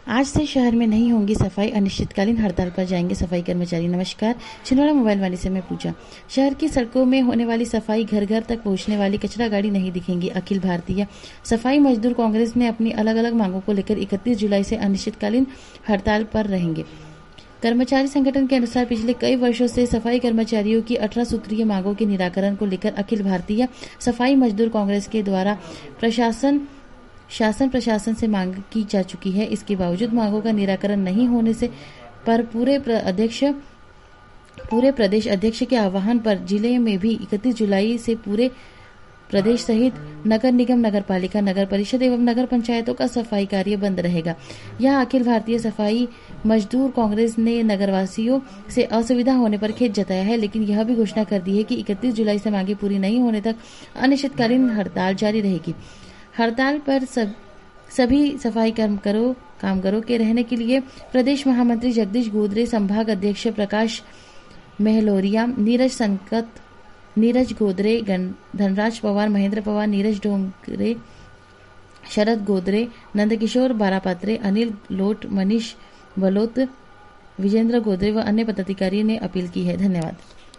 आज से शहर में नहीं होंगी सफाई, अनिश्चितकालीन हड़ताल पर जाएंगे सफाई कर्मचारी। नमस्कार, छिंदवाड़ा मोबाइल वाणी से मैं पूजा। शहर की सड़कों में होने वाली सफाई, घर घर तक पहुंचने वाली कचरा गाड़ी नहीं दिखेंगी। अखिल भारतीय सफाई मजदूर कांग्रेस ने अपनी अलग अलग मांगों को लेकर 31 जुलाई से अनिश्चितकालीन हड़ताल पर रहेंगे। कर्मचारी संगठन के अनुसार पिछले कई वर्षों से सफाई कर्मचारियों की 18 सूत्रीय मांगों के निराकरण को लेकर अखिल भारतीय सफाई मजदूर कांग्रेस के द्वारा शासन प्रशासन से मांग की जा चुकी है। इसके बावजूद मांगों का निराकरण नहीं होने से पर पूरे प्रदेश अध्यक्ष के आह्वान पर जिले में भी 31 जुलाई से पूरे प्रदेश सहित नगर निगम, नगर पालिका, नगर परिषद एवं नगर पंचायतों का सफाई कार्य बंद रहेगा। यह अखिल भारतीय सफाई मजदूर कांग्रेस ने नगरवासियों से असुविधा होने पर खेद जताया है, लेकिन यह भी घोषणा कर दी है कि 31 जुलाई से मांगे पूरी नहीं होने तक अनिश्चितकालीन हड़ताल जारी रहेगी। हड़ताल पर सभी सफाई कामगारों के रहने के लिए प्रदेश महामंत्री जगदीश गोदरे, संभाग अध्यक्ष प्रकाश महलोरिया, नीरज गोदरे, धनराज पवार, महेंद्र पवार, नीरज डोंगरे, शरद गोदरे, नंदकिशोर बारापात्रे, अनिल लोट, मनीष बलोत, विजेंद्र गोदरे व अन्य पदाधिकारी ने अपील की है। धन्यवाद।